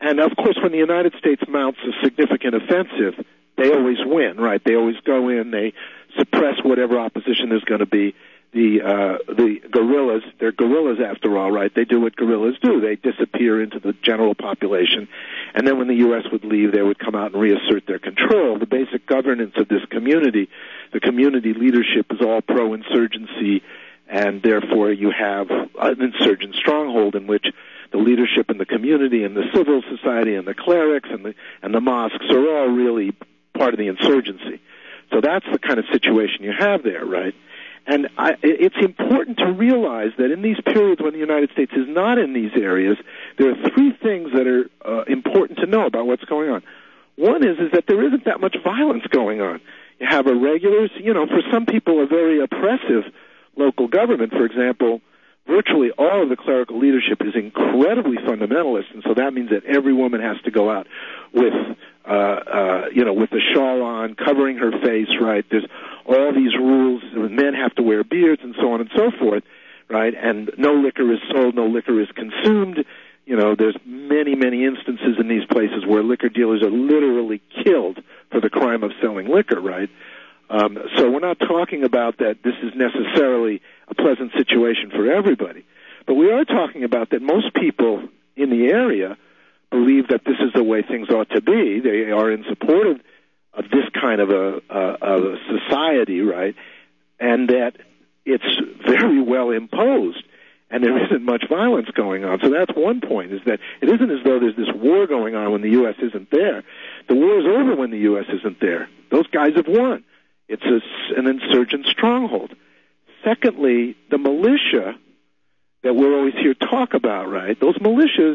S2: And, of course, when the United States mounts a significant offensive, they always win, right? They always go in, they suppress whatever opposition there's going to be. The uh, the guerrillas, they're guerrillas after all, right? They do what guerrillas do. They disappear into the general population. And then when the U S would leave, they would come out and reassert their control. The basic governance of this community, the community leadership is all pro-insurgency, and therefore you have an insurgent stronghold in which the leadership in the community and the civil society and the clerics and the and the mosques are all really part of the insurgency. So that's the kind of situation you have there, right? And I, it's important to realize that in these periods when the United States is not in these areas, there are three things that are uh, important to know about what's going on. One is is that there isn't that much violence going on. You have a regular, you know, for some people, a very oppressive local government. For example, virtually all of the clerical leadership is incredibly fundamentalist, and so that means that every woman has to go out with, uh, uh, you know, with the shawl on, covering her face, right? There's all these rules. Men have to wear beards and so on and so forth, right? And no liquor is sold, no liquor is consumed. You know, there's many, many instances in these places where liquor dealers are literally killed for the crime of selling liquor, right? Um, so we're not talking about that this is necessarily a pleasant situation for everybody. But we are talking about that most people in the area believe that this is the way things ought to be. They are in support of, of this kind of a, a, a society, right? And that it's very well imposed, and there isn't much violence going on. So that's one point, is that it isn't as though there's this war going on when the U S isn't there. The war is over when the U S isn't there. Those guys have won. It's a, an insurgent stronghold. Secondly, the militia that we're always here talk about, right? Those militias,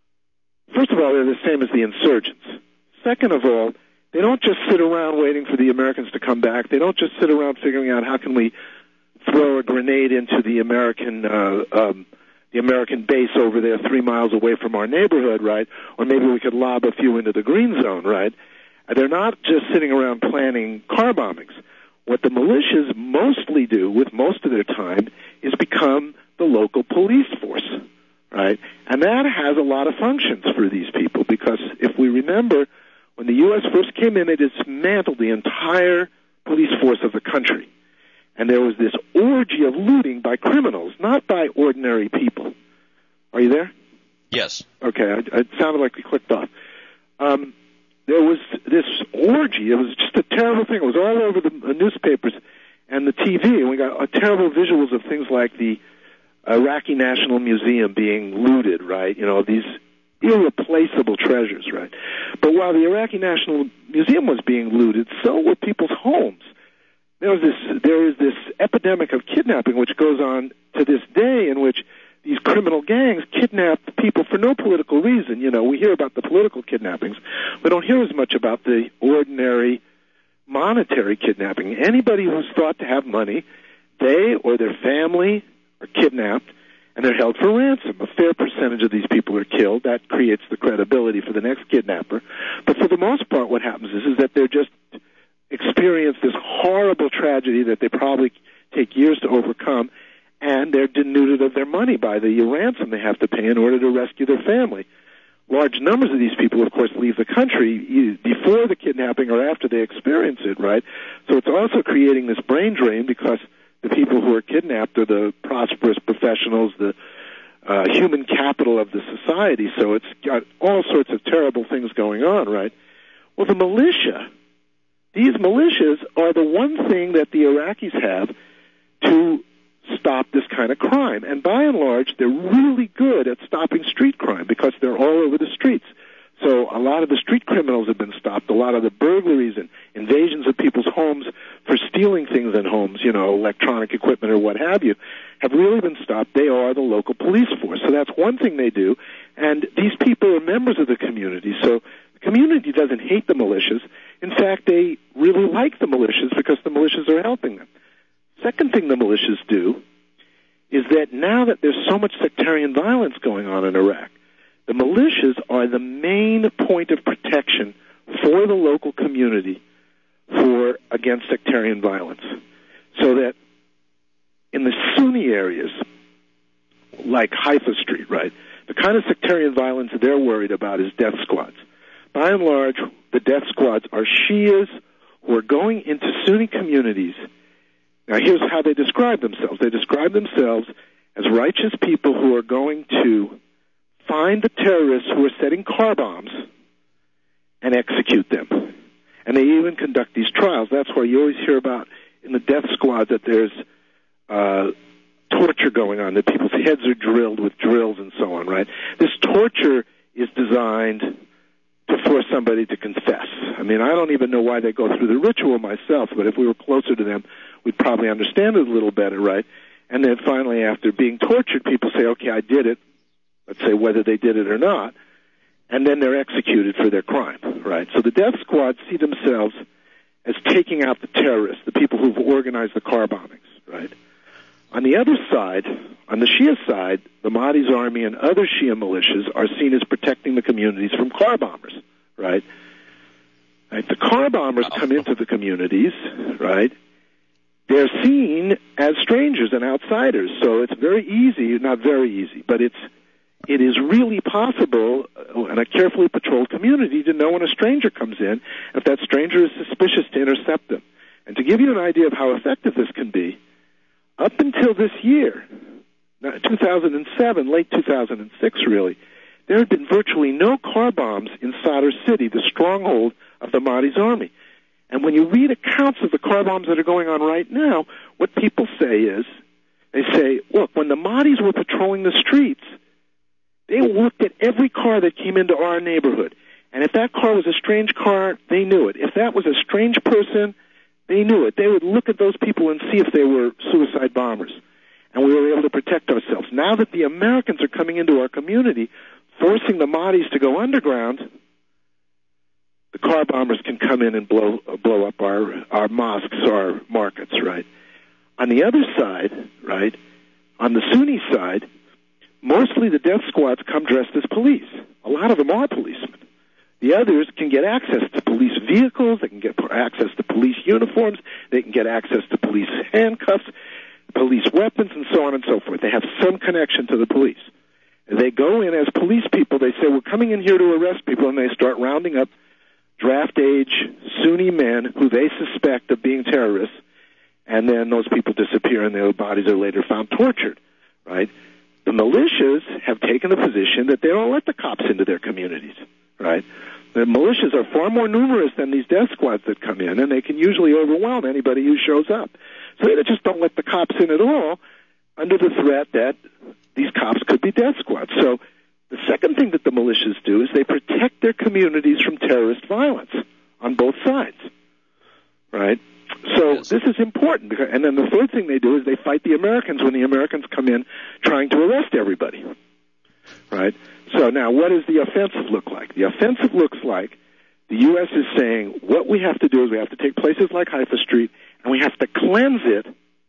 S2: first of all, they're the same as the insurgents. Second of all, they don't just sit around waiting for the Americans to come back. They don't just sit around figuring out how can we throw a grenade into the American uh, um, the American base over there three miles away from our neighborhood, right? Or maybe we could lob a few into the green zone, right? They're not just sitting around planning car bombings. What the militias mostly do with most of their time is become the local police force, right? And that has a lot of functions for these people, because if we remember, when the U S first came in, it dismantled the entire police force of the country. And there was this orgy of looting by criminals, not by ordinary people. Are you there?
S1: Yes.
S2: Okay, I, it sounded like we clicked off. Um, there was this orgy. It was just a terrible thing. It was all over the uh, newspapers and the T V, and we got uh, terrible visuals of things like the Iraqi National Museum being looted, right? You know, these irreplaceable treasures, right? But while the Iraqi National Museum was being looted, so were people's homes. There was this, there is this epidemic of kidnapping which goes on to this day, in which these criminal gangs kidnap people for no political reason. You know, we hear about the political kidnappings. We don't hear as much about the ordinary monetary kidnapping. Anybody who's thought to have money, they or their family are kidnapped, and they're held for ransom. A fair percentage of these people are killed. That creates the credibility for the next kidnapper. But for the most part, what happens is, is that they're just experience this horrible tragedy that they probably take years to overcome, and they're denuded of their money by the ransom they have to pay in order to rescue their family. Large numbers of these people, of course, leave the country before the kidnapping or after they experience it, right? So it's also creating this brain drain, because the people who are kidnapped are the prosperous professionals, the uh, human capital of the society. So it's got all sorts of terrible things going on, right? Well, the militia, these militias are the one thing that the Iraqis have to stop this kind of crime. And by and large, they're really good at stopping street crime, because they're all over the streets. So a lot of the street criminals have been stopped. A lot of the burglaries and invasions of people's homes for stealing things in homes, you know, electronic equipment or what have you, have really been stopped. They are the local police force. So that's one thing they do. And these people are members of the community. So the community doesn't hate the militias. In fact, they really like the militias because the militias are helping them. Second thing the militias do is that now that there's so much sectarian violence going on in Iraq, the militias are the main point of protection for the local community for against sectarian violence. So that in the Sunni areas, like Haifa Street, right, The kind of sectarian violence they're worried about is death squads. By and large, the death squads are Shias who are going into Sunni communities. Now, here's how they describe themselves. They describe themselves as righteous people who are going to find the terrorists who are setting car bombs and execute them. And they even conduct these trials. That's why you always hear about in the death squad that there's uh, torture going on, that people's heads are drilled with drills and so on, right? This torture is designed to force somebody to confess. I mean, I don't even know why they go through the ritual myself, but if we were closer to them, we'd probably understand it a little better, right? And then finally, after being tortured, people say, okay, I did it. Let's say whether they did it or not. And then they're executed for their crime, right? So the death squad see themselves as taking out the terrorists, the people who've organized the car bombings, right? On the other side, on the Shia side, the Mahdi's army and other Shia militias are seen as protecting the communities from car bombers, right? Right? The car bombers come into the communities, right? They're seen as strangers and outsiders, so it's very easy, not very easy, but it's it is really possible in a carefully patrolled community to know when a stranger comes in, if that stranger is suspicious, to intercept them. And to give you an idea of how effective this can be, up until this year, two thousand seven, late two thousand six really, there had been virtually no car bombs in Sadr City, the stronghold of the Mahdi's army. And when you read accounts of the car bombs that are going on right now, what people say is, they say, look, when the Mahdis were patrolling the streets, they looked at every car that came into our neighborhood. And if that car was a strange car, they knew it. If that was a strange person, they knew it. They would look at those people and see if they were suicide bombers. And we were able to protect ourselves. Now that the Americans are coming into our community, forcing the Mahdis to go underground, the car bombers can come in and blow blow up our, our mosques, our markets, right? On the other side, right, on the Sunni side, mostly the death squads come dressed as police. A lot of them are policemen. The others can get access to police vehicles, they can get access to police uniforms, they can get access to police handcuffs, police weapons, and so on and so forth. They have some connection to the police. They go in as police people, they say, we're coming in here to arrest people, and they start rounding up draft-age Sunni men who they suspect of being terrorists, and then those people disappear and their bodies are later found tortured, right? The militias have taken the position that they don't let the cops into their communities, right? The militias are far more numerous than these death squads that come in, and they can usually overwhelm anybody who shows up. So they just don't let the cops in at all under the threat that these cops could be death squads. So the second thing that the militias do is they protect their communities from terrorist violence on both sides, right? So yes. This is important. Because, and then the third thing they do is they fight the Americans when the Americans come in trying to arrest everybody, right? So now what does the offensive look like? The offensive looks like the U S is saying what we have to do is we have to take places like Haifa Street and we have to cleanse it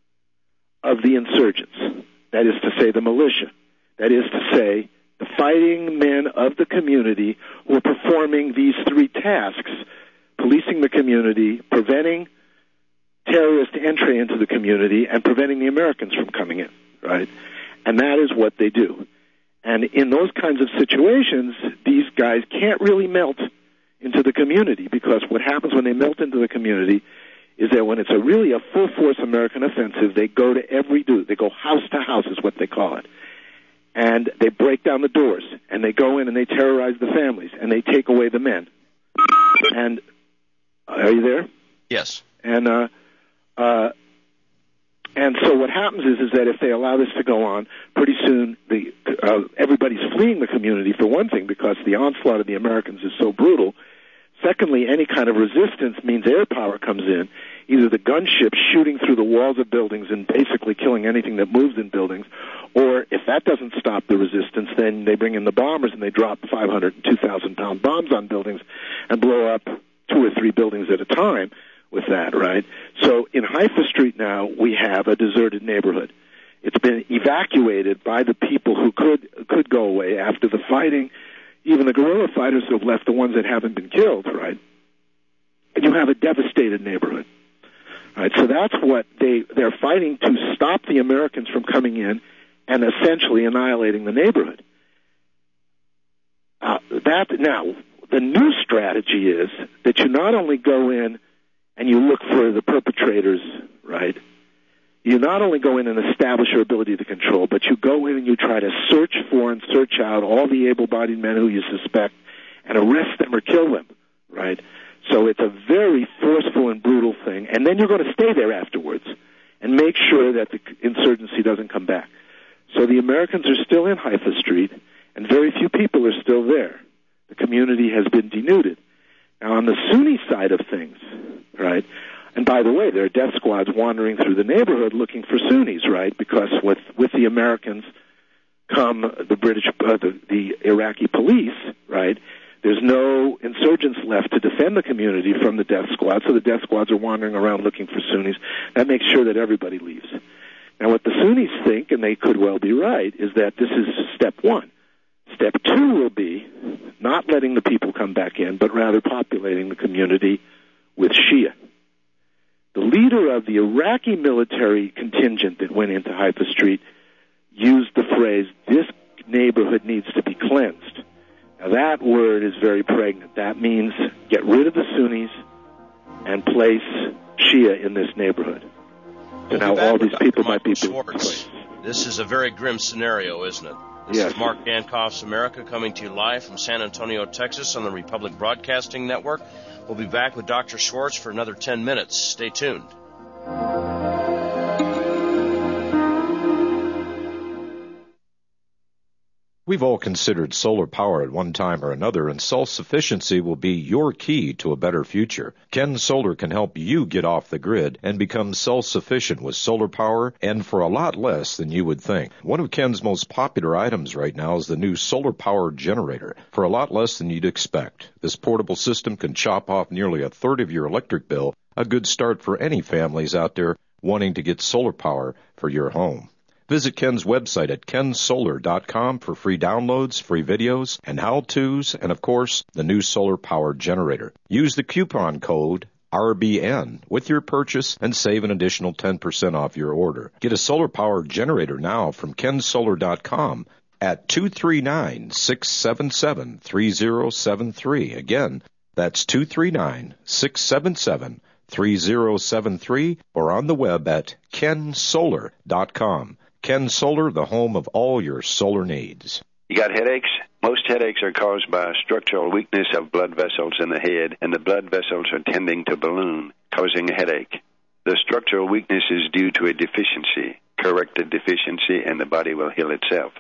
S2: of the insurgents. That is to say the militia. That is to say the fighting men of the community who are performing these three tasks, policing the community, preventing terrorist entry into the community, and preventing the Americans from coming in, right? And that is what they do. And in those kinds of situations, these guys can't really melt into the community, because what happens when they melt into the community is that when it's a really a full-force American offensive, they go to every do. They go house to house is what they call it. And they break down the doors, and they go in and they terrorize the families, and they take away the men. And are you there?
S1: Yes.
S2: And uh, uh, and so what happens is is that if they allow this to go on, pretty soon the uh, everybody's fleeing the community, for one thing, because the onslaught of the Americans is so brutal. Secondly, any kind of resistance means air power comes in, either the gunships shooting through the walls of buildings and basically killing anything that moves in buildings, or if that doesn't stop the resistance, then they bring in the bombers and they drop five hundred and two thousand pound bombs on buildings and blow up two or three buildings at a time with that, right? So in Haifa Street now, we have a deserted neighborhood. It's been evacuated by the people who could could go away after the fighting. Even the guerrilla fighters who have left, the ones that haven't been killed, right? And you have a devastated neighborhood, right? So that's what they, they're fighting to stop the Americans from coming in and essentially annihilating the neighborhood. Uh, that now, the new strategy is that you not only go in and you look for the perpetrators, right? You not only go in and establish your ability to control, but you go in and you try to search for and search out all the able-bodied men who you suspect and arrest them or kill them, right? So it's a very forceful and brutal thing. And then you're going to stay there afterwards and make sure that the insurgency doesn't come back. So the Americans are still in Haifa Street, and very few people are still there. The community has been denuded. Now, on the Sunni side of things, right, and by the way, there are death squads wandering through the neighborhood looking for Sunnis, right, because with, with the Americans come the British, uh, the, the Iraqi police, right. There's no insurgents left to defend the community from the death squad, so the death squads are wandering around looking for Sunnis. That makes sure that everybody leaves. Now, what the Sunnis think, and they could well be right, is that this is step one. Step two will be not letting the people come back in, but rather populating the community with Shia. The leader of the Iraqi military contingent that went into Haifa Street used the phrase, this neighborhood needs to be cleansed. Now, that word is very pregnant. That means get rid of the Sunnis and place Shia in this neighborhood. So
S1: we'll
S2: now all these people might be
S1: Schwartz. This is a very grim scenario, isn't it? This
S2: yes.
S1: is Mark Dankoff's America, coming to you live from San Antonio, Texas on the Republic Broadcasting Network. We'll be back with Doctor Schwartz for another ten minutes. Stay tuned.
S3: We've all considered solar power at one time or another, and self-sufficiency will be your key to a better future. Ken Solar can help you get off the grid and become self-sufficient with solar power, and for a lot less than you would think. One of Ken's most popular items right now is the new solar power generator, for a lot less than you'd expect. This portable system can chop off nearly a third of your electric bill, a good start for any families out there wanting to get solar power for your home. Visit Ken's website at ken solar dot com for free downloads, free videos, and how-tos, and of course, the new solar power generator. Use the coupon code R B N with your purchase and save an additional ten percent off your order. Get a solar power generator now from ken solar dot com at two three nine, six seven seven, three zero seven three. Again, that's two three nine, six seven seven, three zero seven three, or on the web at ken solar dot com. Ken Solar, the home of all your solar needs.
S6: You got headaches? Most headaches are caused by structural weakness of blood vessels in the head, and the blood vessels are tending to balloon, causing a headache. The structural weakness is due to a deficiency. Correct the deficiency, and the body will heal itself.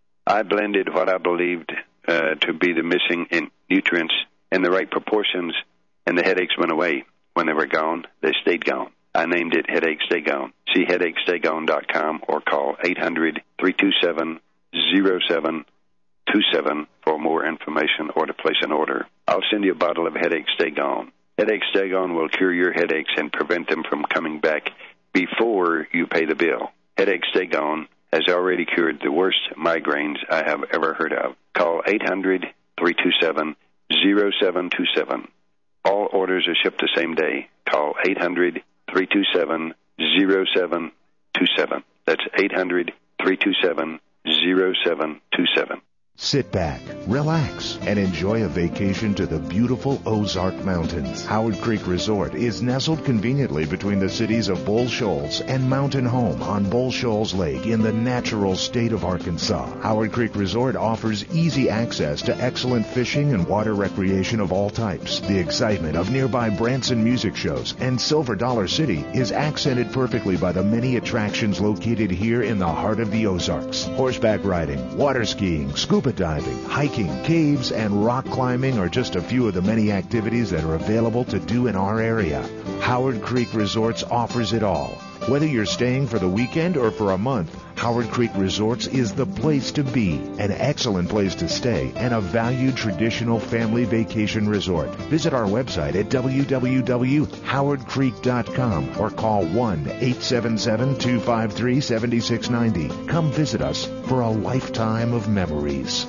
S6: I blended what I believed uh, to be the missing in nutrients in the right proportions, and the headaches went away. When they were gone, they stayed gone. I named it Headache Stay Gone. See headache stay gone dot com or call eight hundred, three two seven, zero seven two seven for more information or to place an order. I'll send you a bottle of Headache Stay Gone. Headache Stay Gone will cure your headaches and prevent them from coming back before you pay the bill. Headache Stay Gone has already cured the worst migraines I have ever heard of. Call eight hundred, three two seven, zero seven two seven. All orders are shipped the same day. Call eight hundred, three two seven, zero seven two seven. That's eight hundred, three two seven, zero seven two seven.
S9: Sit back, relax, and enjoy a vacation to the beautiful Ozark Mountains. Howard Creek Resort is nestled conveniently between the cities of Bull Shoals and Mountain Home on Bull Shoals Lake in the natural state of Arkansas. Howard Creek Resort offers easy access to excellent fishing and water recreation of all types. The excitement of nearby Branson music shows and Silver Dollar City is accented perfectly by the many attractions located here in the heart of the Ozarks. Horseback riding, water skiing, scuba diving, hiking, caves, and rock climbing are just a few of the many activities that are available to do in our area. Howard Creek Resorts offers it all. Whether you're staying for the weekend or for a month, Howard Creek Resorts is the place to be, an excellent place to stay, and a valued traditional family vacation resort. Visit our website at w w w dot howard creek dot com or call one eight seven seven, two five three, seven six nine zero. Come visit us for a lifetime of memories.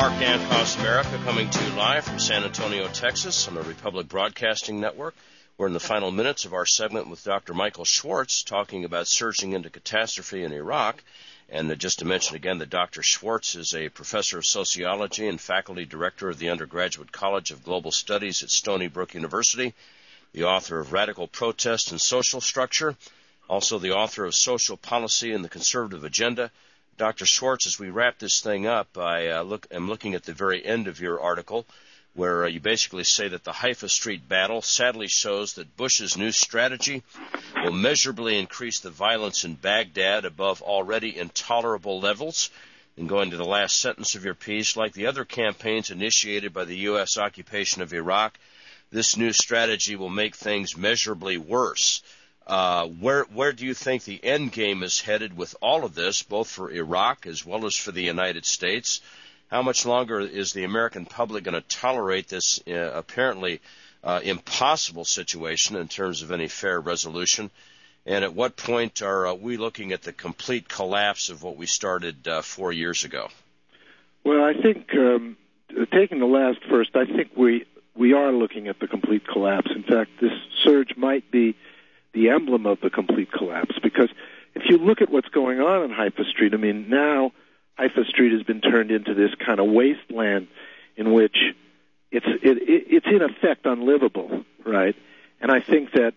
S1: Mark Dankoff's America, coming to you live from San Antonio, Texas, on the Republic Broadcasting Network. We're in the final minutes of our segment with Doctor Michael Schwartz, talking about surging into catastrophe in Iraq. And uh, just to mention again that Doctor Schwartz is a professor of sociology and faculty director of the Undergraduate College of Global Studies at Stony Brook University, the author of Radical Protest and Social Structure, also the author of Social Policy and the Conservative Agenda. Doctor Schwartz, as we wrap this thing up, I uh, look, am looking at the very end of your article, where uh, you basically say that the Haifa Street battle sadly shows that Bush's new strategy will measurably increase the violence in Baghdad above already intolerable levels. And going to the last sentence of your piece, like the other campaigns initiated by the U S occupation of Iraq, this new strategy will make things measurably worse. Uh, where where do you think the end game is headed with all of this, both for Iraq as well as for the United States? How much longer is the American public going to tolerate this uh, apparently uh, impossible situation in terms of any fair resolution? And at what point are uh, we looking at the complete collapse of what we started uh, four years ago?
S2: Well, I think, um, taking the last first, I think we, we are looking at the complete collapse. In fact, this surge might be the emblem of the complete collapse, because if you look at what's going on in Haifa Street, I mean, now Haifa Street has been turned into this kind of wasteland in which it's it, it, it's in effect unlivable, right? And I think that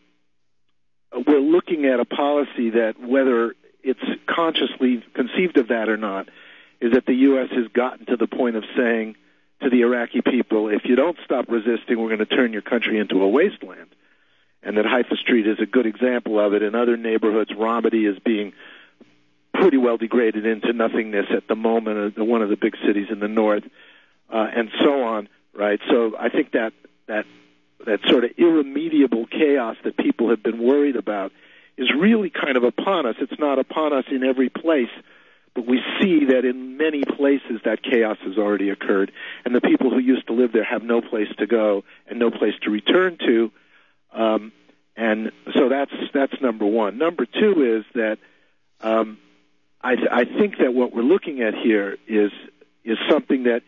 S2: we're looking at a policy that, whether it's consciously conceived of that or not, is that the U S has gotten to the point of saying to the Iraqi people, if you don't stop resisting, we're going to turn your country into a wasteland. And that Haifa Street is a good example of it. In other neighborhoods, Ramadi is being pretty well degraded into nothingness at the moment, uh, one of the big cities in the north, uh, and so on, right? So I think that, that that sort of irremediable chaos that people have been worried about is really kind of upon us. It's not upon us in every place, but we see that in many places that chaos has already occurred, and the people who used to live there have no place to go and no place to return to. Um, and so that's that's number one. Number two is that um, I, th- I think that what we're looking at here is is something that,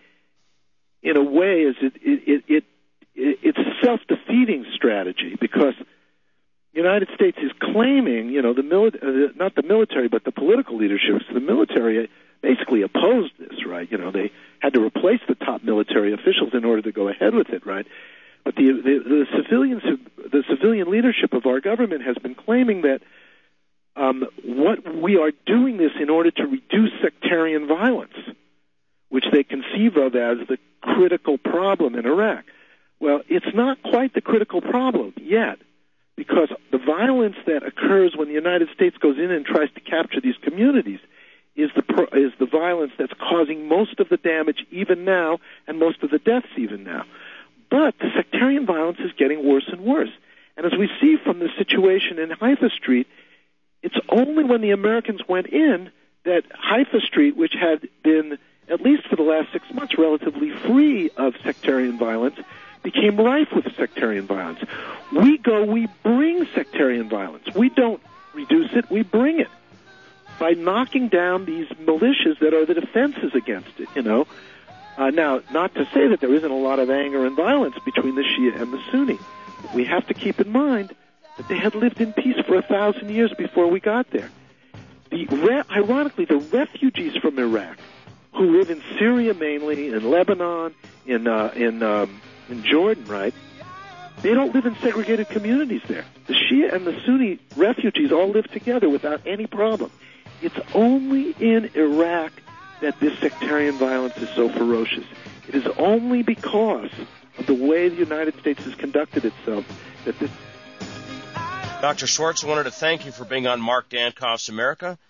S2: in a way, is it, it, it, it it's a self-defeating strategy, because the United States is claiming, you know, the mili- uh, not the military, but the political leadership. So the military basically opposed this, right? You know, they had to replace the top military officials in order to go ahead with it, right? But the, the, the civilians, the civilian leadership of our government has been claiming that um, what we are doing this in order to reduce sectarian violence, which they conceive of as the critical problem in Iraq. Well, it's not quite the critical problem yet, because the violence that occurs when the United States goes in and tries to capture these communities is the is the violence that's causing most of the damage even now, and most of the deaths even now. But the sectarian violence is getting worse and worse. And as we see from the situation in Haifa Street, it's only when the Americans went in that Haifa Street, which had been, at least for the last six months, relatively free of sectarian violence, became rife with sectarian violence. We go, we bring sectarian violence. We don't reduce it, we bring it by knocking down these militias that are the defenses against it, you know. Uh, now, not to say that there isn't a lot of anger and violence between the Shia and the Sunni. But we have to keep in mind that they had lived in peace for a thousand years before we got there. The re- ironically, the refugees from Iraq, who live in Syria mainly, in Lebanon, in uh, in um, in Jordan, right? They don't live in segregated communities there. The Shia and the Sunni refugees all live together without any problem. It's only in Iraq that this sectarian violence is so ferocious. It is only because of the way the United States has conducted itself that this...
S1: Doctor Schwartz, I wanted to thank you for being on Mark Dankoff's America.